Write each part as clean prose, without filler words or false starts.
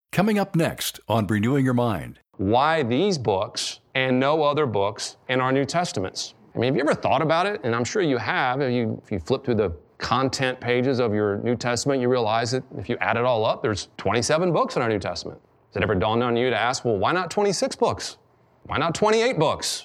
Coming up next on Renewing Your Mind. Why these books and no other books in our New Testaments? I mean, have you ever thought about it? And I'm sure you have. If you flip through the content pages of your New Testament, you realize that if you add it all up, there's 27 books in our New Testament. Has it ever dawned on you to ask, well, why not 26 books? Why not 28 books?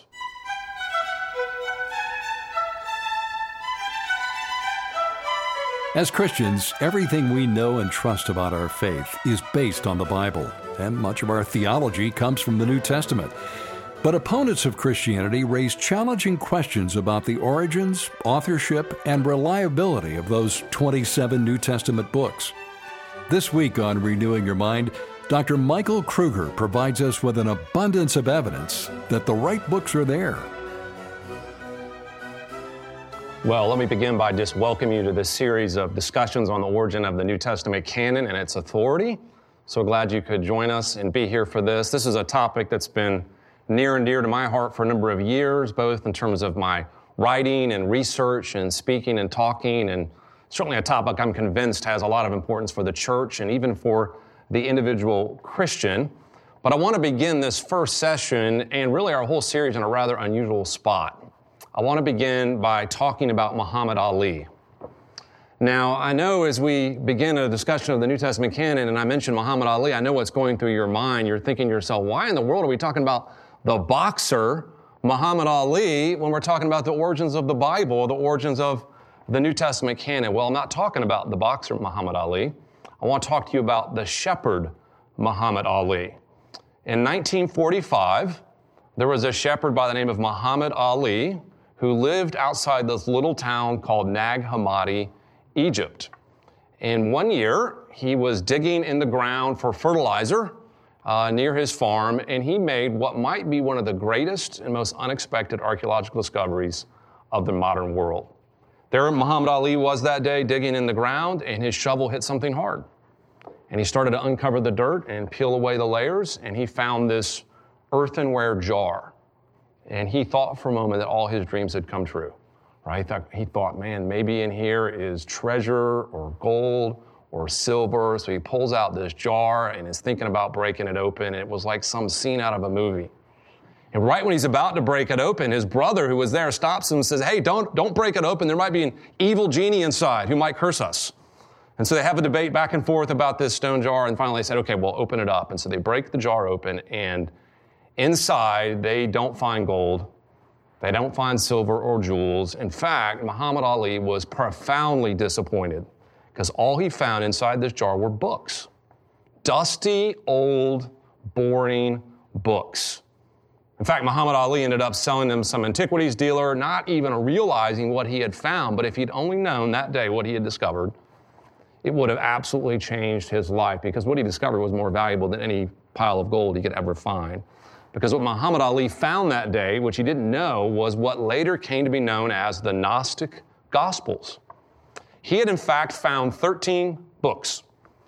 As Christians, everything we know and trust about our faith is based on the Bible, and much of our theology comes from the New Testament. But opponents of Christianity raise challenging questions about the origins, authorship, and reliability of those 27 New Testament books. This week on Renewing Your Mind, Dr. Michael Kruger provides us with an abundance of evidence that the right books are there. Well, let me begin by just welcoming you to this series of discussions on the origin of the New Testament canon and its authority. So glad you could join us and be here for this. This is a topic that's been near and dear to my heart for a number of years, both in terms of my writing and research and speaking and talking, and certainly a topic I'm convinced has a lot of importance for the church and even for the individual Christian. But I want to begin this first session and really our whole series in a rather unusual spot. I want to begin by talking about Muhammad Ali. Now, I know as we begin a discussion of the New Testament canon and I mention Muhammad Ali, I know what's going through your mind. You're thinking to yourself, why in the world are we talking about the boxer Muhammad Ali when we're talking about the origins of the Bible, the origins of the New Testament canon? Well, I'm not talking about the boxer Muhammad Ali. I want to talk to you about the shepherd Muhammad Ali. In 1945, there was a shepherd by the name of Muhammad Ali who lived outside this little town called Nag Hammadi, Egypt. And one year, he was digging in the ground for fertilizer near his farm, and he made what might be one of the greatest and most unexpected archaeological discoveries of the modern world. There Muhammad Ali was that day digging in the ground, and his shovel hit something hard. And he started to uncover the dirt and peel away the layers, and he found this earthenware jar. And he thought for a moment that all his dreams had come true, right? He thought, man, maybe in here is treasure or gold or silver. So he pulls out this jar and is thinking about breaking it open. And it was like some scene out of a movie. And right when he's about to break it open, his brother who was there stops him and says, hey, don't break it open. There might be an evil genie inside who might curse us. And so they have a debate back and forth about this stone jar. And finally they said, okay, well, open it up. And so they break the jar open, and inside, they don't find gold. They don't find silver or jewels. In fact, Muhammad Ali was profoundly disappointed because all he found inside this jar were books. Dusty, old, boring books. In fact, Muhammad Ali ended up selling them some antiquities dealer, not even realizing what he had found. But if he'd only known that day what he had discovered, it would have absolutely changed his life, because what he discovered was more valuable than any pile of gold he could ever find. Because what Muhammad Ali found that day, which he didn't know, was what later came to be known as the Gnostic Gospels. He had in fact found 13 books,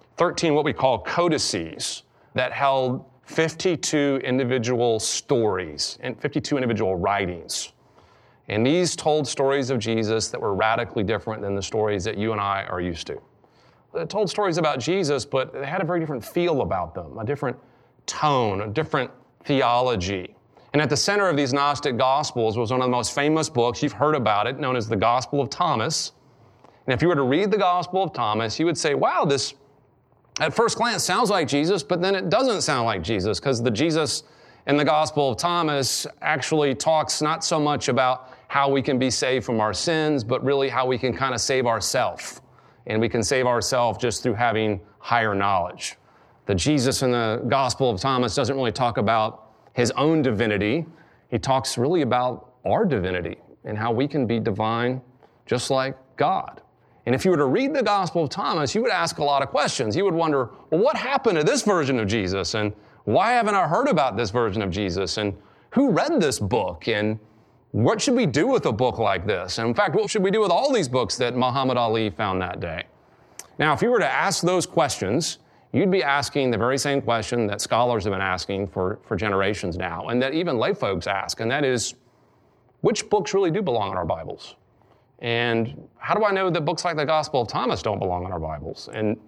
13 what we call codices, that held 52 individual stories and 52 individual writings. And these told stories of Jesus that were radically different than the stories that you and I are used to. They told stories about Jesus, but they had a very different feel about them, a different tone, a different theology. And at the center of these Gnostic Gospels was one of the most famous books, you've heard about it, known as the Gospel of Thomas. And if you were to read the Gospel of Thomas, you would say, wow, this at first glance sounds like Jesus, but then it doesn't sound like Jesus, because the Jesus in the Gospel of Thomas actually talks not so much about how we can be saved from our sins, but really how we can kind of save ourselves. And we can save ourselves just through having higher knowledge. The Jesus in the Gospel of Thomas doesn't really talk about his own divinity. He talks really about our divinity and how we can be divine just like God. And if you were to read the Gospel of Thomas, you would ask a lot of questions. You would wonder, well, what happened to this version of Jesus? And why haven't I heard about this version of Jesus? And who read this book? And what should we do with a book like this? And in fact, what should we do with all these books that Muhammad Ali found that day? Now, if you were to ask those questions, you'd be asking the very same question that scholars have been asking for generations now, and that even lay folks ask, and that is, which books really do belong in our Bibles? And how do I know that books like the Gospel of Thomas don't belong in our Bibles? And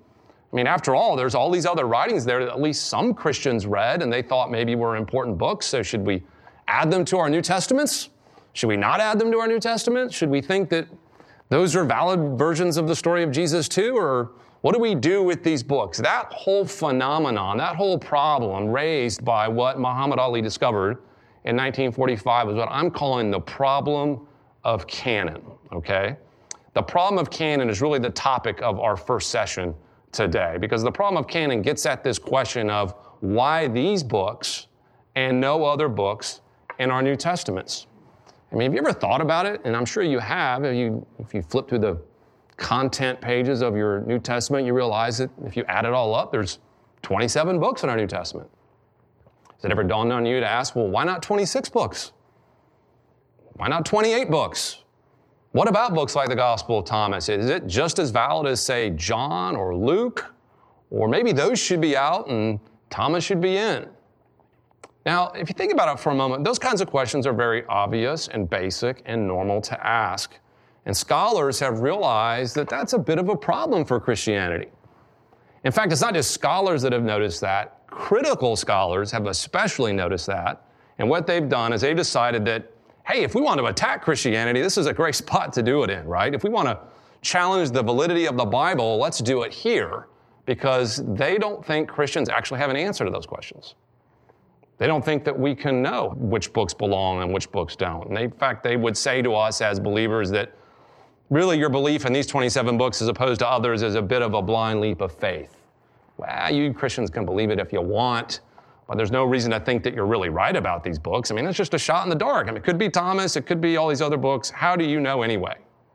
I mean, after all, there's all these other writings there that at least some Christians read and they thought maybe were important books. So should we add them to our New Testaments? Should we not add them to our New Testament? Should we think that those are valid versions of the story of Jesus too? Or what do we do with these books? That whole phenomenon, that whole problem raised by what Muhammad Ali discovered in 1945 is what I'm calling the problem of canon, okay? The problem of canon is really the topic of our first session today, because the problem of canon gets at this question of why these books and no other books in our New Testaments. I mean, have you ever thought about it? And I'm sure you have. If you flip through the content pages of your New Testament, you realize that if you add it all up, there's 27 books in our New Testament. Has it ever dawned on you to ask, well, why not 26 books? Why not 28 books? What about books like the Gospel of Thomas? Is it just as valid as, say, John or Luke? Or maybe those should be out and Thomas should be in. Now, if you think about it for a moment, those kinds of questions are very obvious and basic and normal to ask. And scholars have realized that that's a bit of a problem for Christianity. In fact, it's not just scholars that have noticed that. Critical scholars have especially noticed that. And what they've done is they've decided that, hey, if we want to attack Christianity, this is a great spot to do it in, right? If we want to challenge the validity of the Bible, let's do it here, because they don't think Christians actually have an answer to those questions. They don't think that we can know which books belong and which books don't. And in fact, they would say to us as believers that really your belief in these 27 books as opposed to others is a bit of a blind leap of faith. Well, you Christians can believe it if you want, but there's no reason to think that you're really right about these books. I mean, it's just a shot in the dark. I mean, it could be Thomas, it could be all these other books. How do you know anyway?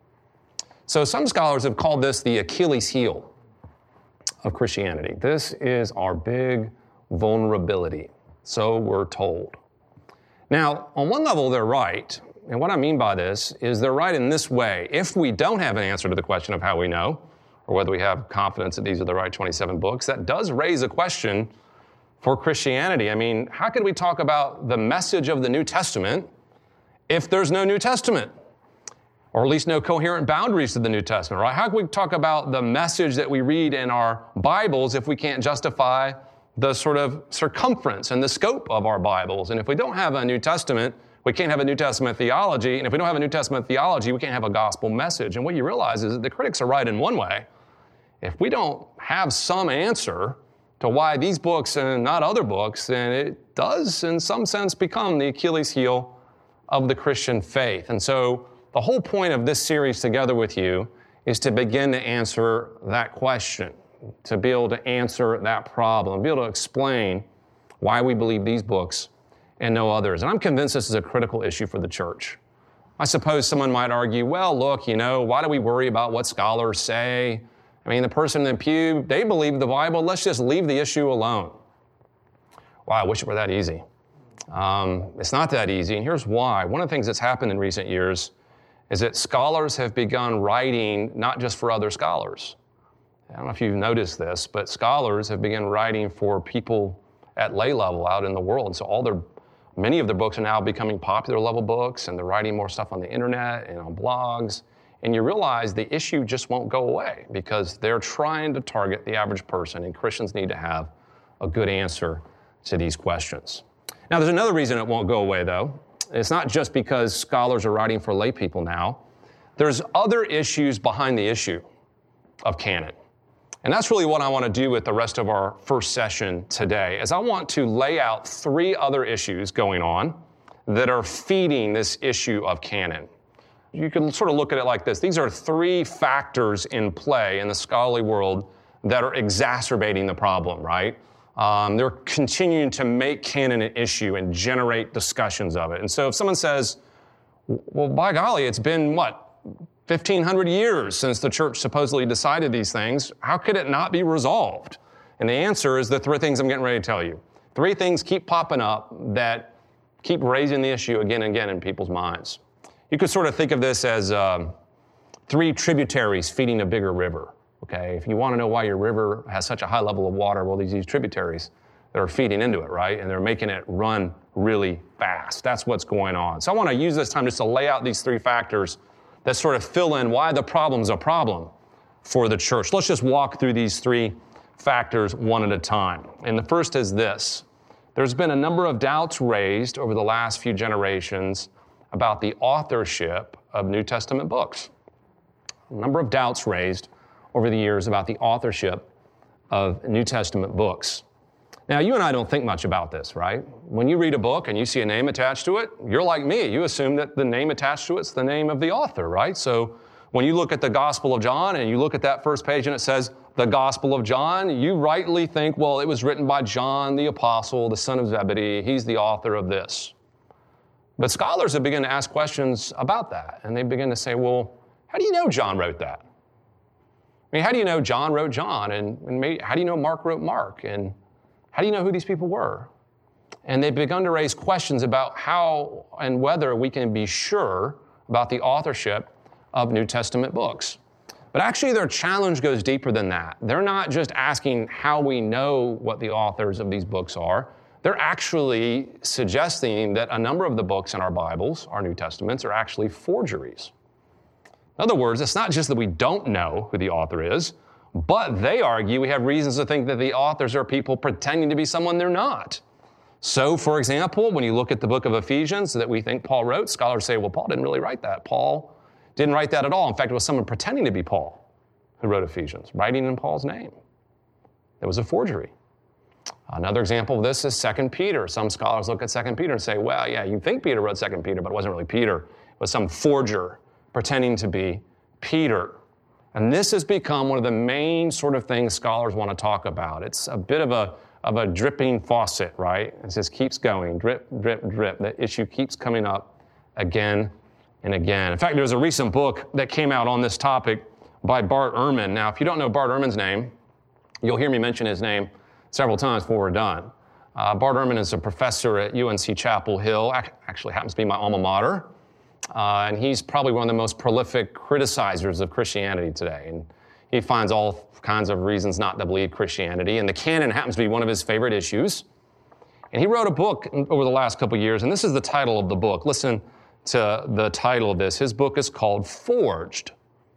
So some scholars have called this the Achilles heel of Christianity. This is our big vulnerability, so we're told. Now, on one level, they're right. And what I mean by this is they're right in this way. If we don't have an answer to the question of how we know, or whether we have confidence that these are the right 27 books, that does raise a question for Christianity. I mean, how could we talk about the message of the New Testament if there's no New Testament? Or at least no coherent boundaries to the New Testament, right? How can we talk about the message that we read in our Bibles if we can't justify the sort of circumference and the scope of our Bibles? And if we don't have a New Testament, we can't have a New Testament theology. And if we don't have a New Testament theology, we can't have a gospel message. And what you realize is that the critics are right in one way. If we don't have some answer to why these books and not other books, then it does, in some sense, become the Achilles heel of the Christian faith. And so the whole point of this series together with you is to begin to answer that question, to be able to answer that problem, be able to explain why we believe these books and no others. And I'm convinced this is a critical issue for the church. I suppose someone might argue, well, look, why do we worry about what scholars say? I mean, the person in the pew, they believe the Bible. Let's just leave the issue alone. Wow, I wish it were that easy. It's not that easy, and here's why. One of the things that's happened in recent years is that scholars have begun writing not just for other scholars. I don't know if you've noticed this, but scholars have begun writing for people at lay level out in the world. And so many of their books are now becoming popular level books, and they're writing more stuff on the internet and on blogs. And you realize the issue just won't go away because they're trying to target the average person, and Christians need to have a good answer to these questions. Now, there's another reason it won't go away, though. It's not just because scholars are writing for lay people now. There's other issues behind the issue of canon. And that's really what I want to do with the rest of our first session today, is I want to lay out 3 other issues going on that are feeding this issue of canon. You can sort of look at it like this. These are 3 factors in play in the scholarly world that are exacerbating the problem, right? They're continuing to make canon an issue and generate discussions of it. And so if someone says, well, by golly, it's been, 1,500 years since the church supposedly decided these things, how could it not be resolved? And the answer is the 3 things I'm getting ready to tell you. 3 things keep popping up that keep raising the issue again and again in people's minds. You could sort of think of this as 3 tributaries feeding a bigger river. Okay, if you want to know why your river has such a high level of water, well, these tributaries that are feeding into it, right? And they're making it run really fast. That's what's going on. So I want to use this time just to lay out these 3 factors that sort of fill in why the problem's a problem for the church. Let's just walk through these 3 factors one at a time. And the first is this. There's been a number of doubts raised over the last few generations about the authorship of New Testament books. A number of doubts raised over the years about the authorship of New Testament books. Now, you and I don't think much about this, right? When you read a book and you see a name attached to it, you're like me. You assume that the name attached to it's the name of the author, right? So when you look at the Gospel of John and you look at that first page and it says the Gospel of John, you rightly think, well, it was written by John the Apostle, the son of Zebedee. He's the author of this. But scholars have begun to ask questions about that. And they begin to say, well, how do you know John wrote that? I mean, how do you know John wrote John? And maybe, how do you know Mark wrote Mark? And how do you know who these people were? And they've begun to raise questions about how and whether we can be sure about the authorship of New Testament books. But actually, their challenge goes deeper than that. They're not just asking how we know what the authors of these books are. They're actually suggesting that a number of the books in our Bibles, our New Testaments, are actually forgeries. In other words, it's not just that we don't know who the author is, but they argue we have reasons to think that the authors are people pretending to be someone they're not. So, for example, when you look at the book of Ephesians that we think Paul wrote, scholars say, well, Paul didn't really write that. Paul didn't write that at all. In fact, it was someone pretending to be Paul who wrote Ephesians, writing in Paul's name. It was a forgery. Another example of this is 2 Peter. Some scholars look at 2 Peter and say, well, yeah, you think Peter wrote 2 Peter, but it wasn't really Peter. It was some forger pretending to be Peter. And this has become one of the main sort of things scholars want to talk about. It's a bit of a dripping faucet, right? It just keeps going, drip, drip, drip. The issue keeps coming up again and again. In fact, there was a recent book that came out on this topic by Bart Ehrman. Now, if you don't know Bart Ehrman's name, you'll hear me mention his name several times before we're done. Bart Ehrman is a professor at UNC Chapel Hill, actually happens to be my alma mater. And he's probably one of the most prolific criticizers of Christianity today. And he finds all kinds of reasons not to believe Christianity. And the canon happens to be one of his favorite issues. And he wrote a book over the last couple of years, and this is the title of the book. Listen to the title of this. His book is called Forged,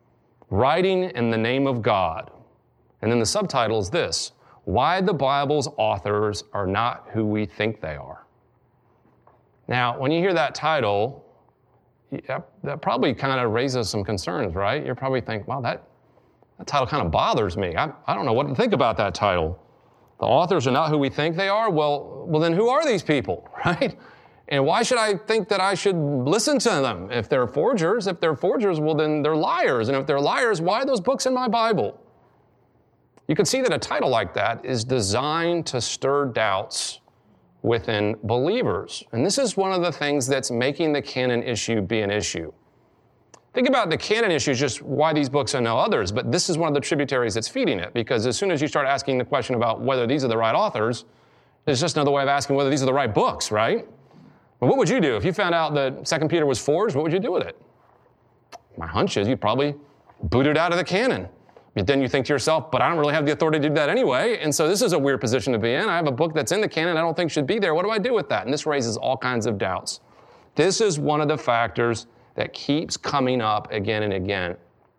Writing in the Name of God. And then the subtitle is this: Why the Bible's Authors Are Not Who We Think They Are. Now, when you hear that title, that probably kind of raises some concerns, right? You're probably thinking, wow, that title kind of bothers me. I don't know what to think about that title. The authors are not who we think they are? Well, then who are these people, right? And why should I think that I should listen to them? If they're forgers, well, then they're liars. And if they're liars, why are those books in my Bible? You can see that a title like that is designed to stir doubts within believers. And this is one of the things that's making the canon issue be an issue. Think about the canon issue, just why these books and no others, but this is one of the tributaries that's feeding it, because as soon as you start asking the question about whether these are the right authors, it's just another way of asking whether these are the right books, right? Well, what would you do if you found out that 2 Peter was forged? What would you do with it? My hunch is you'd probably boot it out of the canon. But then you think to yourself, but I don't really have the authority to do that anyway, and so this is a weird position to be in. I have a book that's in the canon I don't think should be there. What do I do with that? And this raises all kinds of doubts. This is one of the factors that keeps coming up again and again.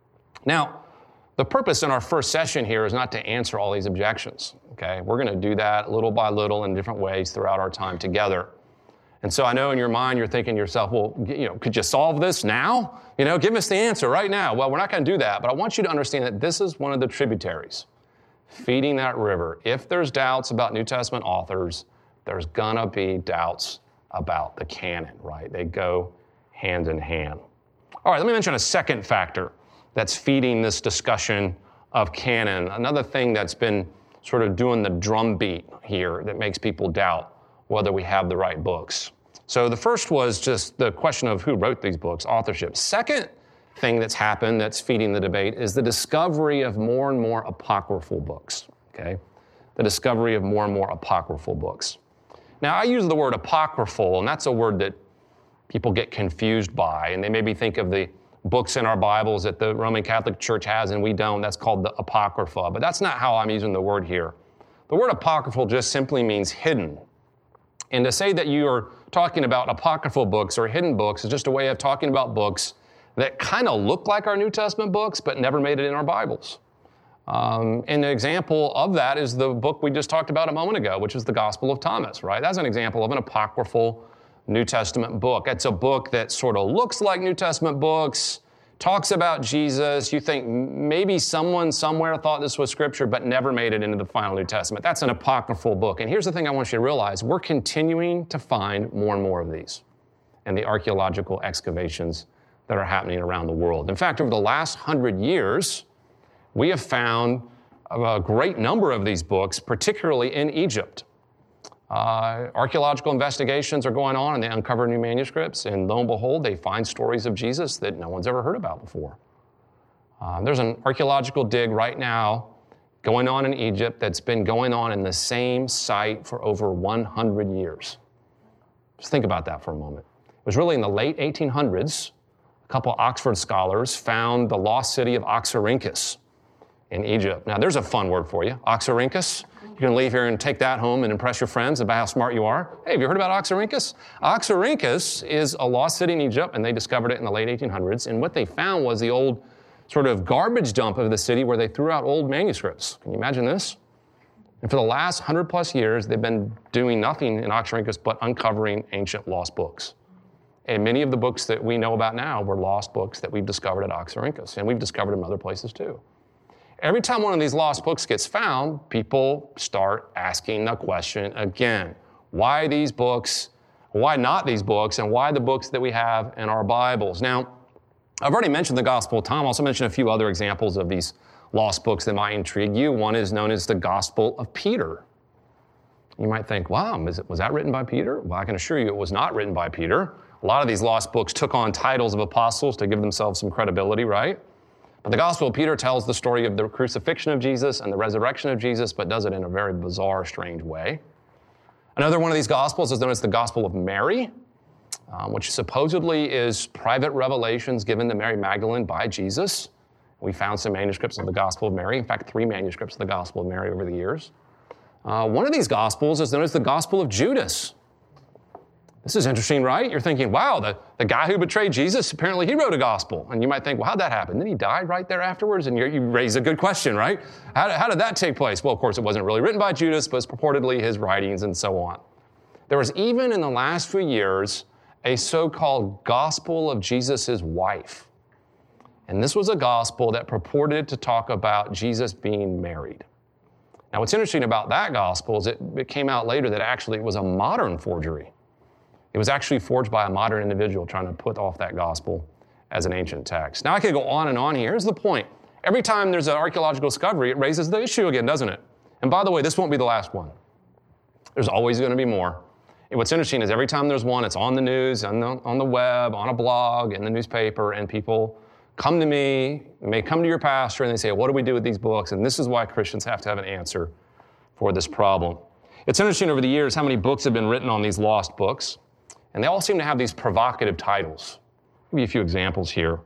Now, the purpose in our first session here is not to answer all these objections, okay? We're going to do that little by little in different ways throughout our time together. And so I know in your mind you're thinking to yourself, well, could you solve this now? Give us the answer right now. Well, we're not going to do that, but I want you to understand that this is one of the tributaries feeding that river. If there's doubts about New Testament authors, there's going to be doubts about the canon, right? They go hand in hand. All right, let me mention a second factor that's feeding this discussion of canon. Another thing that's been sort of doing the drumbeat here that makes people doubt whether we have the right books. So the first was just the question of who wrote these books, authorship. Second thing that's happened that's feeding the debate is the discovery of more and more apocryphal books, okay? The discovery of more and more apocryphal books. Now, I use the word apocryphal, and that's a word that people get confused by, and they maybe think of the books in our Bibles that the Roman Catholic Church has and we don't. That's called the Apocrypha, but that's not how I'm using the word here. The word apocryphal just simply means hidden. And to say that you are talking about apocryphal books or hidden books is just a way of talking about books that kind of look like our New Testament books, but never made it in our Bibles. And an example of that is the book we just talked about a moment ago, which is the Gospel of Thomas, right? That's an example of an apocryphal New Testament book. It's a book that sort of looks like New Testament books, talks about Jesus. You think maybe someone somewhere thought this was Scripture, but never made it into the final New Testament. That's an apocryphal book. And here's the thing I want you to realize. We're continuing to find more and more of these in the archaeological excavations that are happening around the world. In fact, over the last 100 years, we have found a great number of these books, particularly in Egypt. Archaeological investigations are going on and they uncover new manuscripts, and lo and behold, they find stories of Jesus that no one's ever heard about before. There's an archaeological dig right now going on in Egypt that's been going on in the same site for over 100 years. Just think about that for a moment. It was really in the late 1800s, a couple of Oxford scholars found the lost city of Oxyrhynchus in Egypt. Now, there's a fun word for you, Oxyrhynchus. You can leave here and take that home and impress your friends about how smart you are. Hey, have you heard about Oxyrhynchus? Oxyrhynchus is a lost city in Egypt, and they discovered it in the late 1800s. And what they found was the old sort of garbage dump of the city where they threw out old manuscripts. Can you imagine this? And for the last 100 plus years, they've been doing nothing in Oxyrhynchus but uncovering ancient lost books. And many of the books that we know about now were lost books that we've discovered at Oxyrhynchus, and we've discovered them in other places too. Every time one of these lost books gets found, people start asking the question again, why these books, why not these books, and why the books that we have in our Bibles? Now, I've already mentioned the Gospel of Tom. I'll also mention a few other examples of these lost books that might intrigue you. One is known as the Gospel of Peter. You might think, wow, was that written by Peter? Well, I can assure you it was not written by Peter. A lot of these lost books took on titles of apostles to give themselves some credibility, right? But the Gospel of Peter tells the story of the crucifixion of Jesus and the resurrection of Jesus, but does it in a very bizarre, strange way. Another one of these Gospels is known as the Gospel of Mary, which supposedly is private revelations given to Mary Magdalene by Jesus. We found some manuscripts of the Gospel of Mary. In fact, 3 manuscripts of the Gospel of Mary over the years. One of these Gospels is known as the Gospel of Judas. This is interesting, right? You're thinking, wow, the guy who betrayed Jesus, apparently he wrote a gospel. And you might think, well, how'd that happen? Then he died right there afterwards? And you raise a good question, right? How did that take place? Well, of course, it wasn't really written by Judas, but it's purportedly his writings and so on. There was even in the last few years a so-called Gospel of Jesus' wife. And this was a gospel that purported to talk about Jesus being married. Now, what's interesting about that gospel is it came out later that actually it was a modern forgery. It was actually forged by a modern individual trying to put off that gospel as an ancient text. Now, I could go on and on here. Here's the point. Every time there's an archaeological discovery, it raises the issue again, doesn't it? And by the way, this won't be the last one. There's always going to be more. And what's interesting is every time there's one, it's on the news, on the web, on a blog, in the newspaper, and people come to me, may come to your pastor, and they say, what do we do with these books? And this is why Christians have to have an answer for this problem. It's interesting over the years how many books have been written on these lost books. And they all seem to have these provocative titles. I'll give you a few examples here.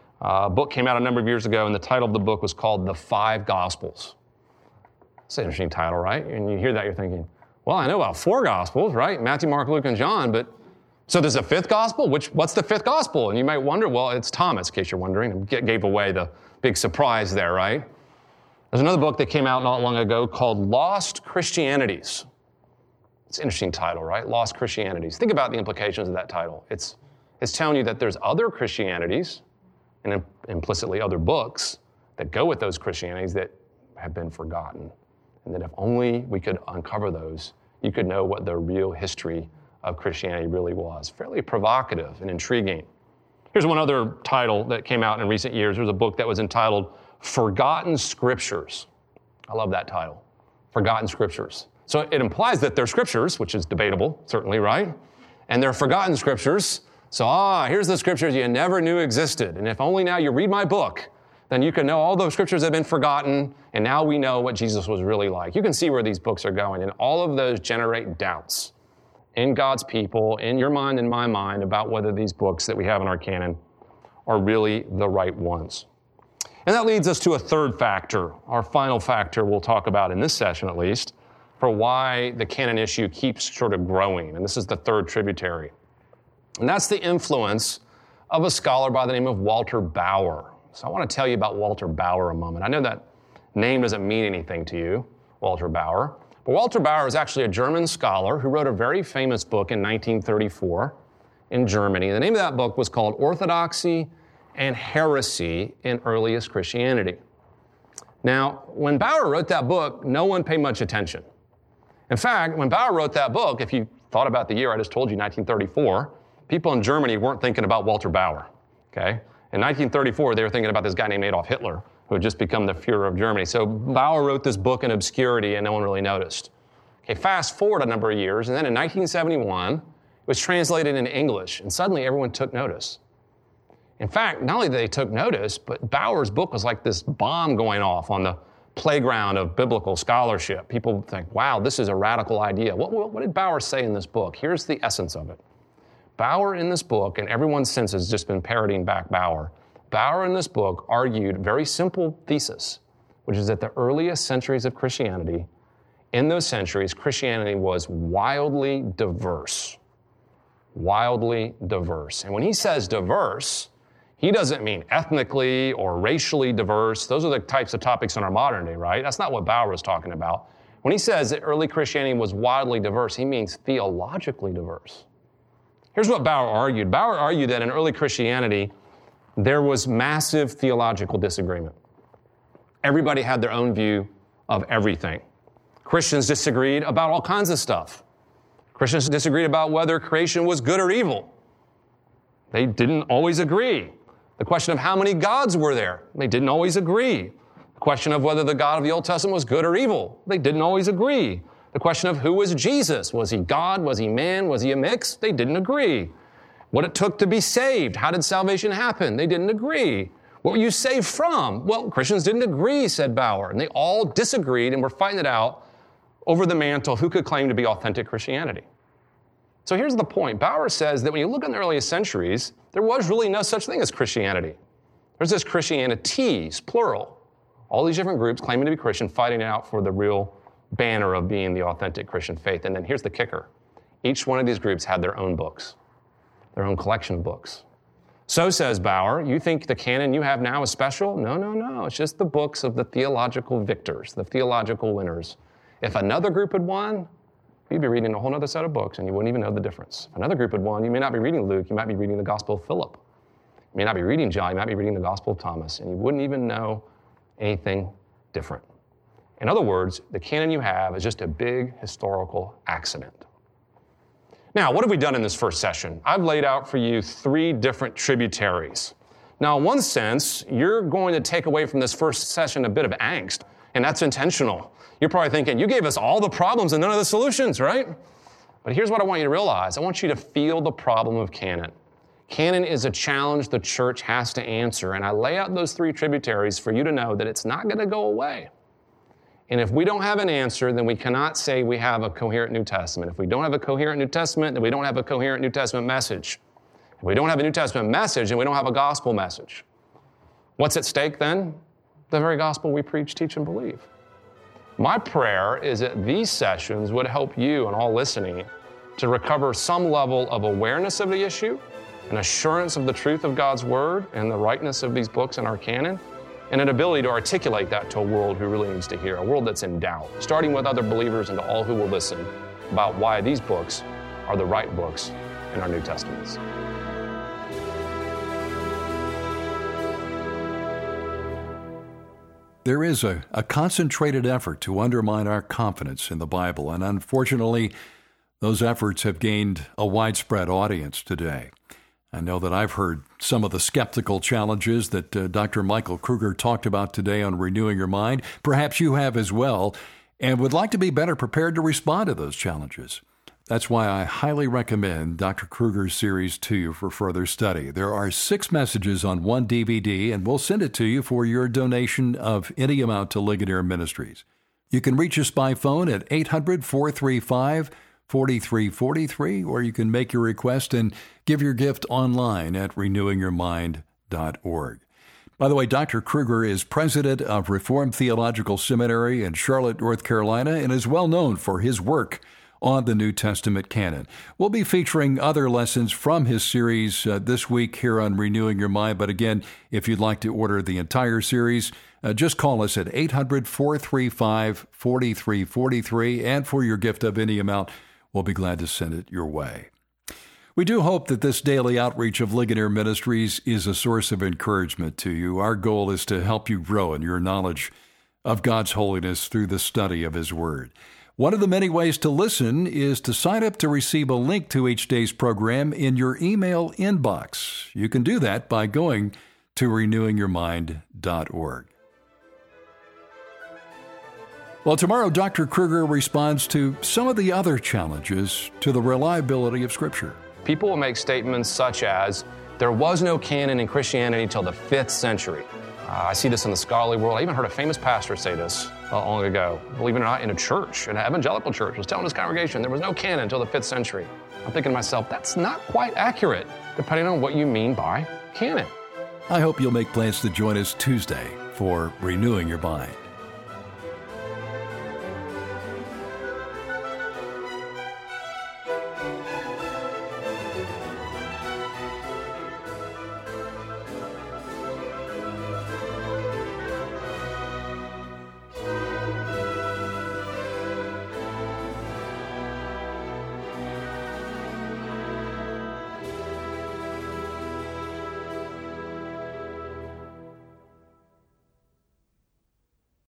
A book came out a number of years ago, and the title of the book was called The 5 Gospels. It's an interesting title, right? And you hear that, you're thinking, well, I know about 4 Gospels, right? Matthew, Mark, Luke, and John, but so there's a 5th Gospel? What's the 5th Gospel? And you might wonder, well, it's Thomas, in case you're wondering. I gave away the big surprise there, right? There's another book that came out not long ago called Lost Christianities. It's an interesting title, right? Lost Christianities. Think about the implications of that title. It's telling you that there's other Christianities and implicitly other books that go with those Christianities that have been forgotten. And that if only we could uncover those, you could know what the real history of Christianity really was. Fairly provocative and intriguing. Here's one other title that came out in recent years. There's a book that was entitled Forgotten Scriptures. I love that title, Forgotten Scriptures. So it implies that they're scriptures, which is debatable, certainly, right? And they're forgotten scriptures. So, here's the scriptures you never knew existed. And if only now you read my book, then you can know all those scriptures have been forgotten, and now we know what Jesus was really like. You can see where these books are going, and all of those generate doubts in God's people, in your mind and my mind, about whether these books that we have in our canon are really the right ones. And that leads us to a third factor, our final factor we'll talk about in this session at least, for why the canon issue keeps sort of growing. And this is the third tributary. And that's the influence of a scholar by the name of Walter Bauer. So I want to tell you about Walter Bauer a moment. I know that name doesn't mean anything to you, Walter Bauer. But Walter Bauer is actually a German scholar who wrote a very famous book in 1934 in Germany. The name of that book was called Orthodoxy and Heresy in Earliest Christianity. Now, when Bauer wrote that book, no one paid much attention. In fact, when Bauer wrote that book, if you thought about the year I just told you, 1934, people in Germany weren't thinking about Walter Bauer, okay? In 1934, they were thinking about this guy named Adolf Hitler, who had just become the Führer of Germany. So Bauer wrote this book in obscurity and no one really noticed. Okay, fast forward a number of years, and then in 1971, it was translated into English, and suddenly everyone took notice. In fact, not only did they took notice, but Bauer's book was like this bomb going off on the playground of biblical scholarship. People think, wow, this is a radical idea. What did Bauer say in this book? Here's the essence of it. Bauer in this book, and everyone since has just been parroting back Bauer, Bauer in this book argued a very simple thesis, which is that the earliest centuries of Christianity, in those centuries, Christianity was wildly diverse. Wildly diverse. And when he says diverse, he doesn't mean ethnically or racially diverse. Those are the types of topics in our modern day, right? That's not what Bauer was talking about. When he says that early Christianity was wildly diverse, he means theologically diverse. Here's what Bauer argued. Bauer argued that in early Christianity, there was massive theological disagreement. Everybody had their own view of everything. Christians disagreed about all kinds of stuff. Christians disagreed about whether creation was good or evil. They didn't always agree. The question of how many gods were there, they didn't always agree. The question of whether the God of the Old Testament was good or evil, they didn't always agree. The question of who was Jesus, was he God, was he man, was he a mix, they didn't agree. What it took to be saved, how did salvation happen, they didn't agree. What were you saved from? Well, Christians didn't agree, said Bauer, and they all disagreed and were fighting it out over the mantle who could claim to be authentic Christianity. So here's the point. Bauer says that when you look in the earliest centuries, there was really no such thing as Christianity. There's this Christianities, plural. All these different groups claiming to be Christian, fighting it out for the real banner of being the authentic Christian faith. And then here's the kicker. Each one of these groups had their own books, their own collection of books. So says Bauer, you think the canon you have now is special? No. It's just the books of the theological victors, the theological winners. If another group had won, you'd be reading a whole other set of books and you wouldn't even know the difference. If another group had won, you may not be reading Luke, you might be reading the Gospel of Philip. You may not be reading John, you might be reading the Gospel of Thomas, and you wouldn't even know anything different. In other words, the canon you have is just a big historical accident. Now, what have we done in this first session? I've laid out for you 3 different tributaries. Now, in one sense, you're going to take away from this first session a bit of angst, and that's intentional. You're probably thinking, you gave us all the problems and none of the solutions, right? But here's what I want you to realize. I want you to feel the problem of canon. Canon is a challenge the church has to answer, and I lay out those 3 tributaries for you to know that it's not going to go away. And if we don't have an answer, then we cannot say we have a coherent New Testament. If we don't have a coherent New Testament, then we don't have a coherent New Testament message. If we don't have a New Testament message, then we don't have a gospel message. What's at stake then? The very gospel we preach, teach, and believe. My prayer is that these sessions would help you and all listening to recover some level of awareness of the issue, an assurance of the truth of God's Word and the rightness of these books in our canon, and an ability to articulate that to a world who really needs to hear, a world that's in doubt, starting with other believers and to all who will listen about why these books are the right books in our New Testaments. There is a concentrated effort to undermine our confidence in the Bible, and unfortunately, those efforts have gained a widespread audience today. I know that I've heard some of the skeptical challenges that Dr. Michael Kruger talked about today on Renewing Your Mind. Perhaps you have as well, and would like to be better prepared to respond to those challenges. That's why I highly recommend Dr. Kruger's series to you for further study. There are 6 messages on one DVD, and we'll send it to you for your donation of any amount to Ligonier Ministries. You can reach us by phone at 800-435-4343, or you can make your request and give your gift online at renewingyourmind.org. By the way, Dr. Kruger is president of Reformed Theological Seminary in Charlotte, North Carolina, and is well known for his work on the New Testament canon. We'll be featuring other lessons from his series this week here on Renewing Your Mind. But again, if you'd like to order the entire series, just call us at 800-435-4343. And for your gift of any amount, we'll be glad to send it your way. We do hope that this daily outreach of Ligonier Ministries is a source of encouragement to you. Our goal is to help you grow in your knowledge of God's holiness through the study of His Word. One of the many ways to listen is to sign up to receive a link to each day's program in your email inbox. You can do that by going to renewingyourmind.org. Well, tomorrow, Dr. Kruger responds to some of the other challenges to the reliability of Scripture. People will make statements such as, there was no canon in Christianity until the 5th century. I see this in the scholarly world. I even heard a famous pastor say this not long ago. Believe it or not, in a church, an evangelical church, was telling his congregation there was no canon until the 5th century. I'm thinking to myself, that's not quite accurate, depending on what you mean by canon. I hope you'll make plans to join us Tuesday for Renewing Your Mind.